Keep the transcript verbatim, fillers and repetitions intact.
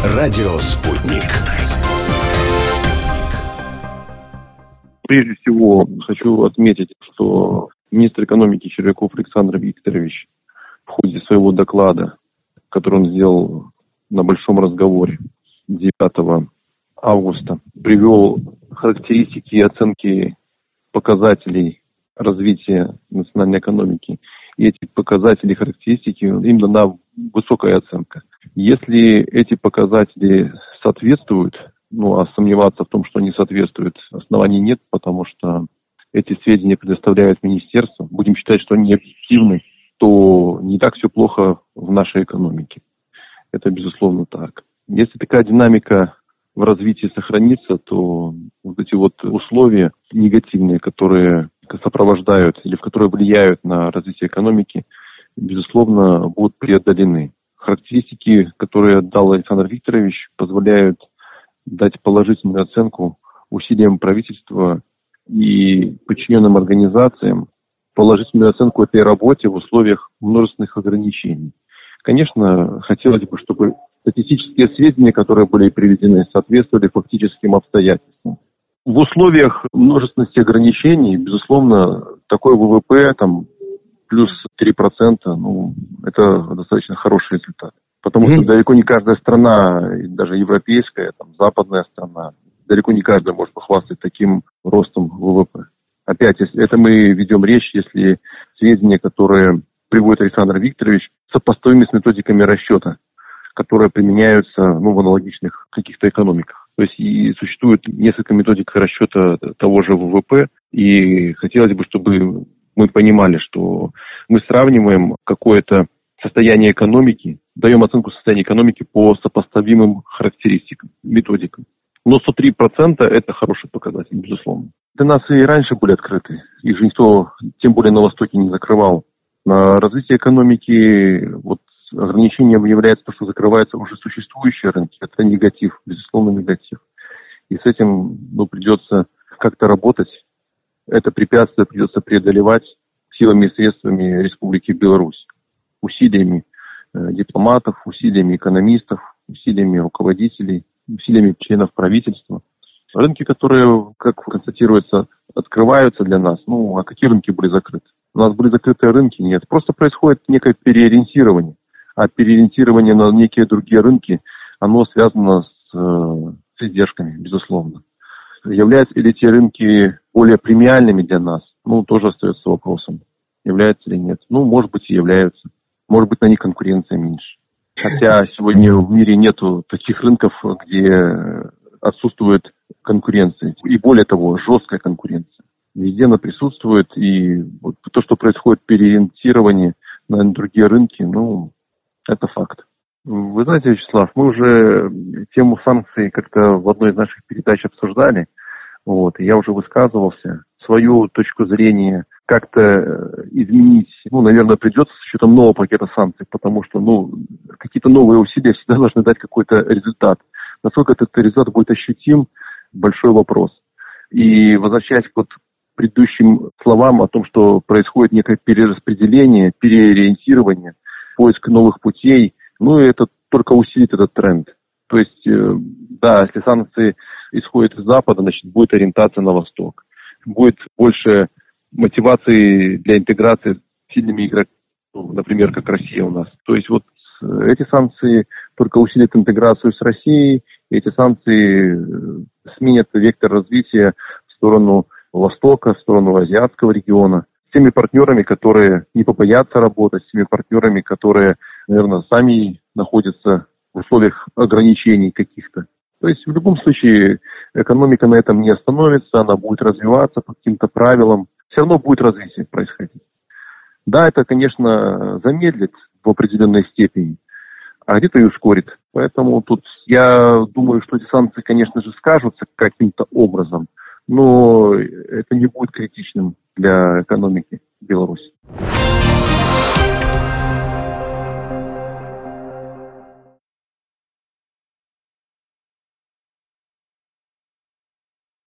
Радио «Спутник». Прежде всего, хочу отметить, что министр экономики Червяков Александр Викторович в ходе своего доклада, который он сделал на большом разговоре девятого августа, привел характеристики и оценки показателей развития национальной экономики. И эти показатели, характеристики, им дана высокая оценка. Если эти показатели соответствуют, ну, а сомневаться в том, что они соответствуют, оснований нет, потому что эти сведения предоставляют министерство, будем считать, что они объективны, то не так все плохо в нашей экономике. Это, безусловно, так. Если такая динамика в развитии сохранится, то вот эти вот условия негативные, которые сопровождают или в которые влияют на развитие экономики, безусловно, будут преодолены. Характеристики, которые дал Александр Викторович, позволяют дать положительную оценку усилиям правительства и подчиненным организациям, положительную оценку этой работе в условиях множественных ограничений. Конечно, хотелось бы, чтобы статистические сведения, которые были приведены, соответствовали фактическим обстоятельствам. В условиях множественности ограничений, безусловно, такой ВВП, там, плюс три процента, ну, это достаточно хороший результат. Потому что далеко не каждая страна, даже европейская, там, западная страна, далеко не каждая может похвастать таким ростом ВВП. Опять, если это мы ведем речь, если сведения, которые приводит Александр Викторович, сопоставимы с методиками расчета, которые применяются, ну, в аналогичных каких-то экономиках. То есть и существует несколько методик расчета того же ВВП, и хотелось бы, чтобы мы понимали, что мы сравниваем какое-то состояние экономики, даем оценку состояния экономики по сопоставимым характеристикам, методикам. Но сто три процента это хороший показатель, безусловно. Для нас и раньше были открыты, их же никто, тем более на Востоке, не закрывал. На развитие экономики вот ограничением является то, что закрываются уже существующие рынки. Это негатив, безусловно, негатив. И с этим, ну, придется как-то работать. Это препятствие придется преодолевать силами и средствами Республики Беларусь. Усилиями э, дипломатов, усилиями экономистов, усилиями руководителей, усилиями членов правительства. Рынки, которые, как констатируется, открываются для нас. Ну, а какие рынки были закрыты? У нас были закрытые рынки? Нет. Просто происходит некое переориентирование. А переориентирование на некие другие рынки, оно связано с, с издержками, безусловно. Являются ли эти рынки более премиальными для нас? Ну, тоже остается вопросом. Являются или нет? Ну, может быть, и являются. Может быть, на них конкуренция меньше. Хотя сегодня в мире нету таких рынков, где отсутствует конкуренция. И более того, жесткая конкуренция. Везде она присутствует. И вот то, что происходит переориентирование на другие рынки, ну, это факт. Вы знаете, Вячеслав, мы уже тему санкций как-то в одной из наших передач обсуждали. Вот, и я уже высказывался. Свою точку зрения как-то изменить, ну, наверное, придется с учетом нового пакета санкций, потому что, ну, какие-то новые усилия всегда должны дать какой-то результат. Насколько этот результат будет ощутим, большой вопрос. И возвращаясь к вот предыдущим словам о том, что происходит некое перераспределение, переориентирование, поиск новых путей, ну, это только усилит этот тренд. То есть, э, да, если санкции исходят из Запада, значит, будет ориентация на Восток. Будет больше мотивации для интеграции с сильными игроками, например, как Россия у нас. То есть, вот эти санкции только усилят интеграцию с Россией, и эти санкции сменят вектор развития в сторону Востока, в сторону азиатского региона. С теми партнерами, которые не побоятся работать, с теми партнерами, которые, наверное, сами находятся в условиях ограничений каких-то. То есть в любом случае экономика на этом не остановится, она будет развиваться по каким-то правилам. Все равно будет развитие происходить. Да, это, конечно, замедлит в определенной степени, а где-то и ускорит. Поэтому тут я думаю, что эти санкции, конечно же, скажутся каким-то образом, но это не будет критичным для экономики Беларуси.